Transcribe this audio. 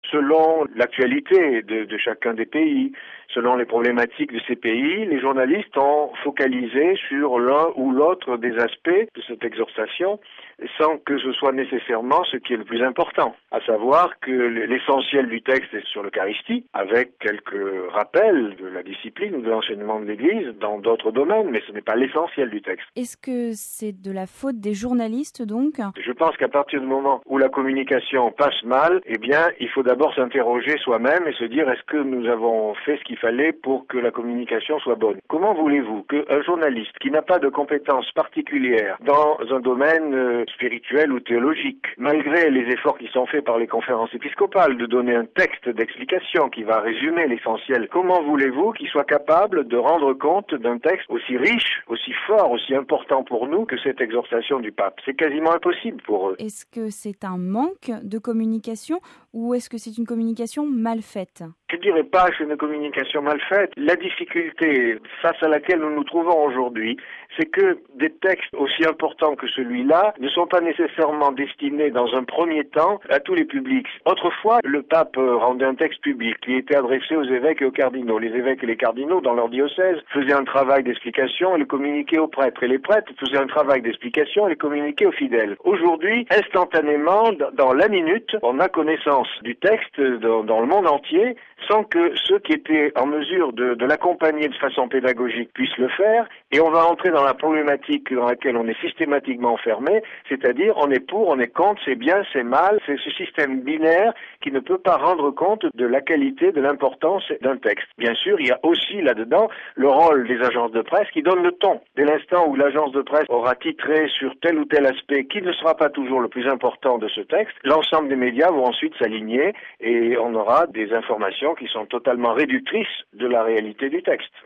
Selon l'actualité de chacun des pays, selon les problématiques de ces pays, les journalistes ont focalisé sur l'un ou l'autre des aspects de cette exhortation, sans que ce soit nécessairement ce qui est le plus important, à savoir que l'essentiel du texte est sur l'Eucharistie, avec quelques rappels de la discipline ou de l'enseignement de l'Église dans d'autres domaines, mais ce n'est pas l'essentiel du texte. Est-ce que c'est de la faute des journalistes donc ? Je pense qu'à partir du moment où la communication passe mal, eh bien, il faut d'abord s'interroger soi-même et se dire est-ce que nous avons fait ce qu'il fallait pour que la communication soit bonne. Comment voulez-vous qu'un journaliste qui n'a pas de compétences particulières dans un domaine spirituel ou théologique, malgré les efforts qui sont faits par les conférences épiscopales de donner un texte d'explication qui va résumer l'essentiel, comment voulez-vous qu'il soit capable de rendre compte d'un texte aussi riche, aussi fort, aussi important pour nous que cette exhortation du pape? C'est quasiment impossible pour eux. Est-ce que c'est un manque de communication ou est-ce que c'est une communication mal faite ? Je ne dirais pas que c'est une communication mal faite. La difficulté face à laquelle nous nous trouvons aujourd'hui, c'est que des textes aussi importants que celui-là ne sont pas nécessairement destinés dans un premier temps à tous les publics. Autrefois, le pape rendait un texte public qui était adressé aux évêques et aux cardinaux. Les évêques et les cardinaux, dans leur diocèse, faisaient un travail d'explication et le communiquaient aux prêtres. Et les prêtres faisaient un travail d'explication et le communiquaient aux fidèles. Aujourd'hui, instantanément, dans la minute, on a connaissance du texte dans le monde entier, sans que ceux qui étaient en mesure de l'accompagner de façon pédagogique puissent le faire, et on va entrer dans la problématique dans laquelle on est systématiquement enfermé, c'est-à-dire on est pour, on est contre, c'est bien, c'est mal, c'est ce système binaire qui ne peut pas rendre compte de la qualité, de l'importance d'un texte. Bien sûr, il y a aussi là-dedans le rôle des agences de presse qui donnent le ton. Dès l'instant où l'agence de presse aura titré sur tel ou tel aspect qui ne sera pas toujours le plus important de ce texte, l'ensemble des médias vont ensuite s'aligner et on aura des informations qui sont totalement réductrices de la réalité du texte.